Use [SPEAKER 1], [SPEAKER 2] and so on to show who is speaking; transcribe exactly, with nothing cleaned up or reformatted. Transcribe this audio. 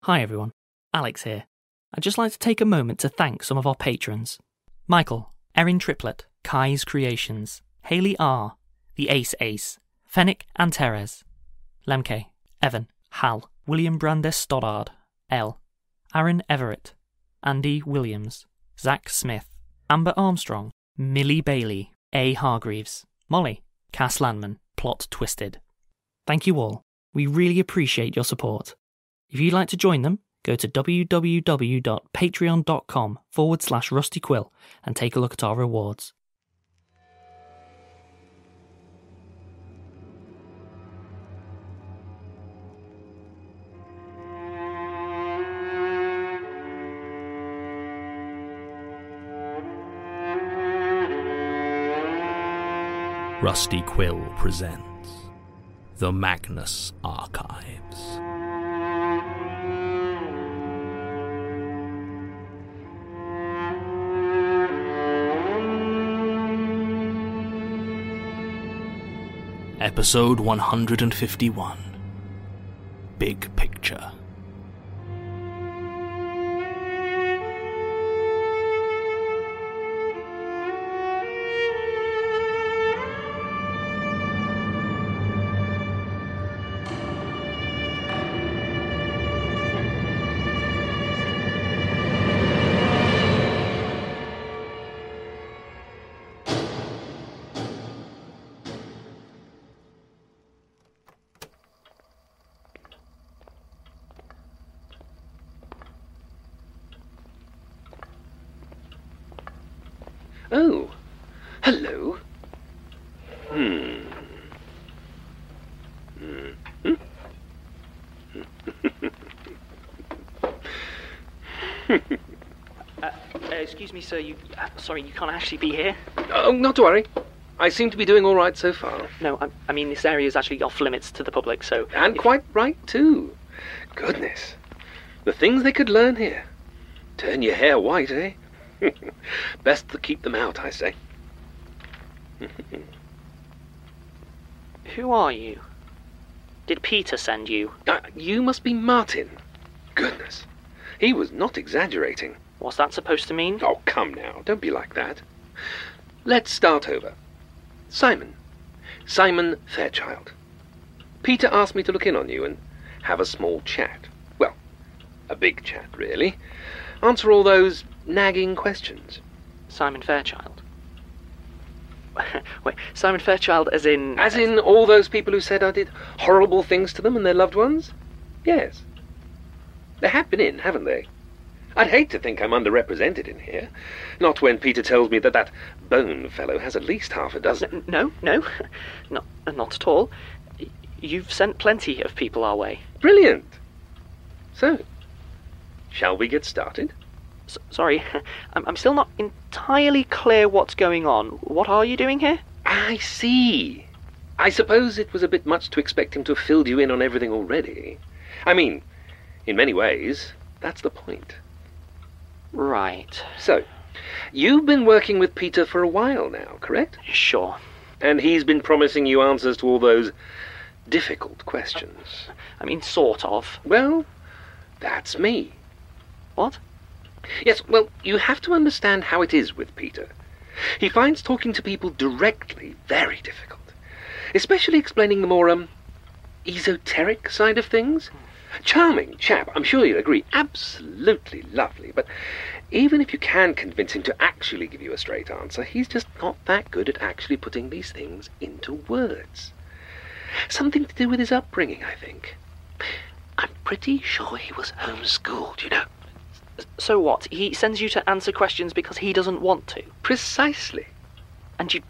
[SPEAKER 1] Hi everyone, Alex here. I'd just like to take a moment to thank some of our patrons. Michael, Erin Triplet, Kai's Creations, Hayley R, The Ace Ace, Fennec and Teres, Lemke, Evan, Hal, William Brandes Stoddard, L, Aaron Everett, Andy Williams, Zach Smith, Amber Armstrong, Millie Bailey, A. Hargreaves, Molly, Cass Landman, Plot Twisted. Thank you all. We really appreciate your support. If you'd like to join them, go to www.patreon.com forward slash Rusty Quill and take a look at our rewards.
[SPEAKER 2] Rusty Quill presents The Magnus Archives. Episode one hundred fifty-one. Big Picture.
[SPEAKER 3] Oh, hello. Hmm. Hmm.
[SPEAKER 1] uh, uh, excuse me, sir, you... Uh, sorry, you can't actually be here?
[SPEAKER 3] Oh, not to worry. I seem to be doing all right so far.
[SPEAKER 1] No, I, I mean, this area is actually off limits to the public, so...
[SPEAKER 3] And
[SPEAKER 1] if...
[SPEAKER 3] quite right, too. Goodness. The things they could learn here. Turn your hair white, eh? Best to keep them out, I say.
[SPEAKER 1] Who are you? Did Peter send you?
[SPEAKER 3] Uh, you must be Martin. Goodness. He was not exaggerating.
[SPEAKER 1] What's that supposed to mean?
[SPEAKER 3] Oh, come now. Don't be like that. Let's start over. Simon. Simon Fairchild. Peter asked me to look in on you and have a small chat. Well, a big chat, really. Answer all those nagging questions.
[SPEAKER 1] Simon Fairchild? Wait, Simon Fairchild as in...
[SPEAKER 3] As in all those people who said I did horrible things to them and their loved ones? Yes. They have been in, haven't they? I'd hate to think I'm underrepresented in here. Not when Peter tells me that that Bone fellow has at least half a dozen.
[SPEAKER 1] No, no, not, not at all. You've sent plenty of people our way.
[SPEAKER 3] Brilliant. So, shall we get started?
[SPEAKER 1] S- sorry, I'm, I'm still not entirely clear what's going on. What are you doing here?
[SPEAKER 3] I see. I suppose it was a bit much to expect him to have filled you in on everything already. I mean, in many ways, that's the point.
[SPEAKER 1] Right.
[SPEAKER 3] So, you've been working with Peter for a while now, correct?
[SPEAKER 1] Sure.
[SPEAKER 3] And he's been promising you answers to all those difficult questions.
[SPEAKER 1] I mean, sort of.
[SPEAKER 3] Well, that's me.
[SPEAKER 1] What?
[SPEAKER 3] Yes, well, you have to understand how it is with Peter. He finds talking to people directly very difficult. Especially explaining the more, um, esoteric side of things. Charming chap, I'm sure you'll agree. Absolutely lovely. But even if you can convince him to actually give you a straight answer, he's just not that good at actually putting these things into words. Something to do with his upbringing, I think. I'm pretty sure he was homeschooled, you know.
[SPEAKER 1] So what? He sends you to answer questions because he doesn't want to?
[SPEAKER 3] Precisely.
[SPEAKER 1] And you